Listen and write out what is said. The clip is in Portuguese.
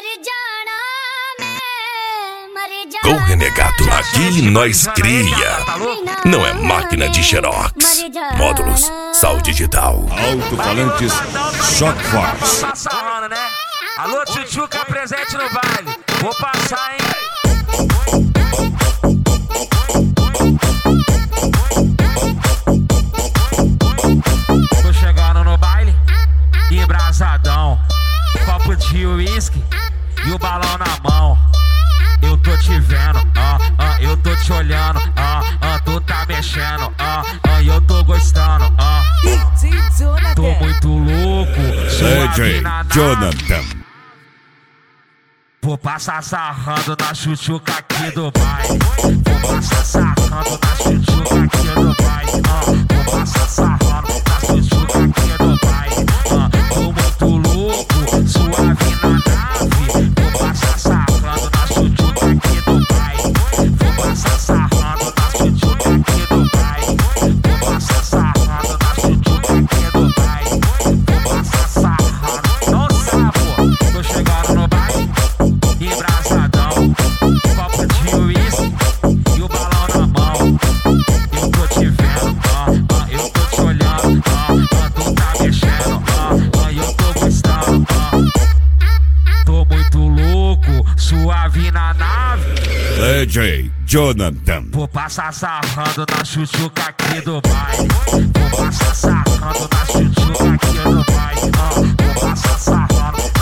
Com Renegado, aqui nós cria. Não é máquina de xerox. Módulos, sal digital. Alto-falantes, Shock Force. Alô, Tchutchuca presente no baile. Vou passar, hein? Tô chegando no baile, embrasadão. Copo de uísque e o balão na mão. Eu tô te vendo, eu tô te olhando, tu tá mexendo, eu tô gostando, tô muito louco, DJ Jonathan. Vou passar sarrando na Tchutchuca aqui do baile. Vou passar sarrando na Tchutchuca aqui do baile. Vou passar sarrando na Tchutchuca aqui do baile. Tô muito louco, suave na nave. Vou passar sarrando na Tchutchuca aqui do baile. Vou passar sarrando na Tchutchuca aqui do baile. Vou passar sarrando na Tchutchuca aqui do baile. Vou passar sarrando. Nossa, pô, tô chegando no baile. Embrasadão, copo de uísque e o balão na mão. Eu tô te vendo, eu tô te olhando, tu tá mexendo, eu tô gostando, tô muito louco, suave na nave. DJ Jonathan. Vou passar sarrando na Tchutchuca aqui do baile. Vou passar sarrando na Tchutchuca aqui do baile. Vou passar sarrando